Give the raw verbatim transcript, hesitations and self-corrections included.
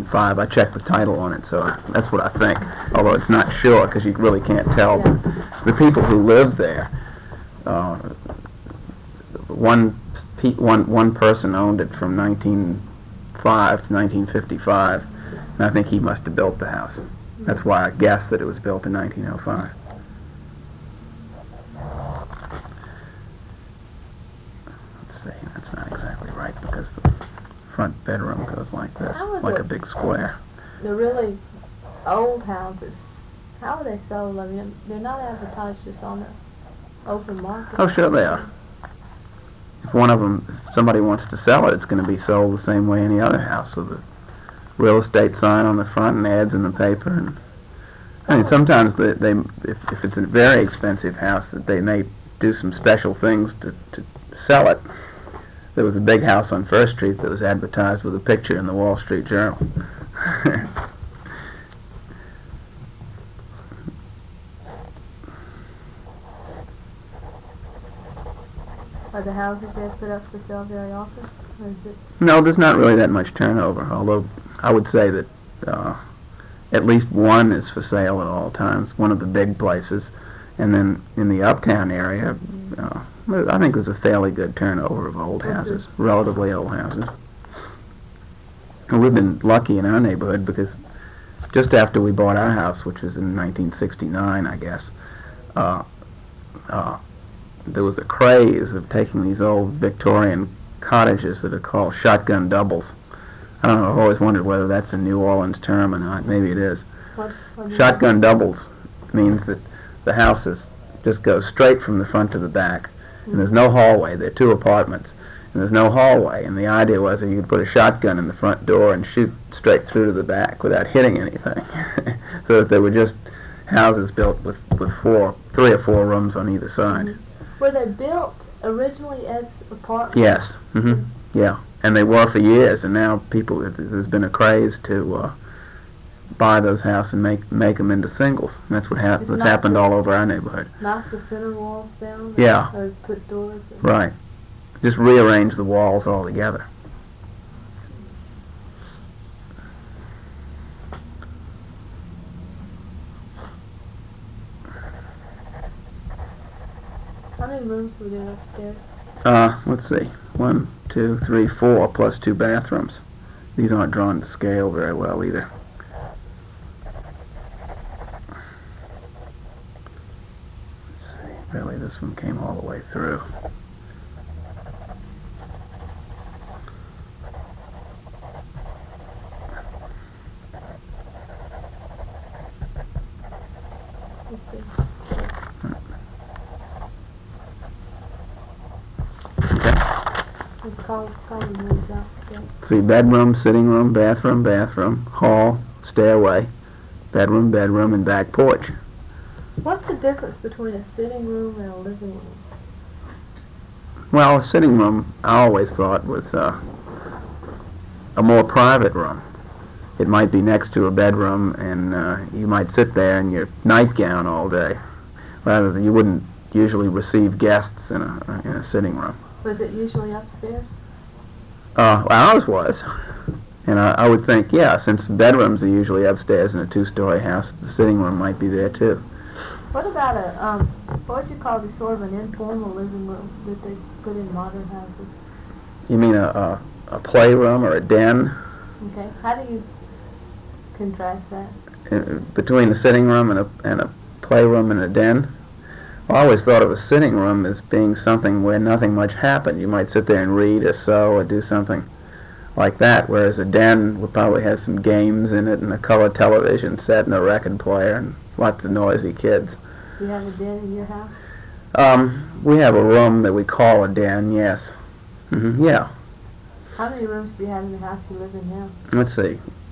five. I checked the title on it, so that's what I think. Although it's not sure because you really can't tell. Yeah. But the people who live there, uh, one, pe- one, one person owned it from nineteen oh five to nineteen fifty-five, and I think he must have built the house. That's why I guessed that it was built in nineteen oh five. Let's see, that's not exactly right because the front bedroom goes like this, How is like it- a big square. The really old houses, how are they sold? I mean, they're not advertised just on the open market. Oh, sure they are. If one of them, if somebody wants to sell it, it's going to be sold the same way any other house, with a real estate sign on the front and ads in the paper. And I mean, sometimes they, they if, if it's a very expensive house, that they may do some special things to, to sell it. There was a big house on First Street that was advertised with a picture in the Wall Street Journal. Are the houses they put up for sale very often? Or is it No, there's not really that much turnover, although I would say that uh, at least one is for sale at all times, one of the big places. And then in the uptown area, uh, I think there's a fairly good turnover of old houses, relatively old houses. And we've been lucky in our neighborhood because just after we bought our house, which was in nineteen sixty-nine, I guess, uh, uh, there was a craze of taking these old Victorian cottages that are called shotgun doubles. I don't know, I've always wondered whether that's a New Orleans term or not. Maybe it is. what, what do you Shotgun doubles means that the houses just go straight from the front to the back, and there's no hallway. They're two apartments, and there's no hallway. And the idea was that you could put a shotgun in the front door and shoot straight through to the back without hitting anything. So that they were just houses built with, with four, three or four rooms on either side. Were they built originally as apartments? Yes. hmm Yeah. And they were for years, and now people, there's been a craze to uh, buy those houses and make make them into singles. And that's what hap- It's what's not happened the- all over our neighborhood. Knock the center walls down? Yeah. Or put doors in? Right. Just rearrange the walls altogether. How many rooms were there upstairs? Uh, let's see. One, two, three, four, plus two bathrooms. These aren't drawn to scale very well either. Let's see. Really, this one came all the way through. Let's see. Let's call, call the rooms out. Okay. See, bedroom, sitting room, bathroom, bathroom, hall, stairway, bedroom, bedroom, and back porch. What's the difference between a sitting room and a living room? Well, a sitting room, I always thought, was uh, a more private room. It might be next to a bedroom, and uh, you might sit there in your nightgown all day, rather than you wouldn't usually receive guests in a in a sitting room. Was it usually upstairs? Uh, well, ours was, and I, I would think, yeah, since bedrooms are usually upstairs in a two-story house, the sitting room might be there too. What about a, um, what would you call the sort of an informal living room that they put in modern houses? You mean a a, a playroom or a den? Okay, how do you contrast that? Uh, between a sitting room and a and a playroom and a den? Well, I always thought of a sitting room as being something where nothing much happened. You might sit there and read or sew or do something like that, whereas a den would probably have some games in it and a color television set and a record player and lots of noisy kids. Do you have a den in your house? Um, we have a room that we call a den, yes. hmm yeah. How many rooms do you have in the house you live in now? Let's see.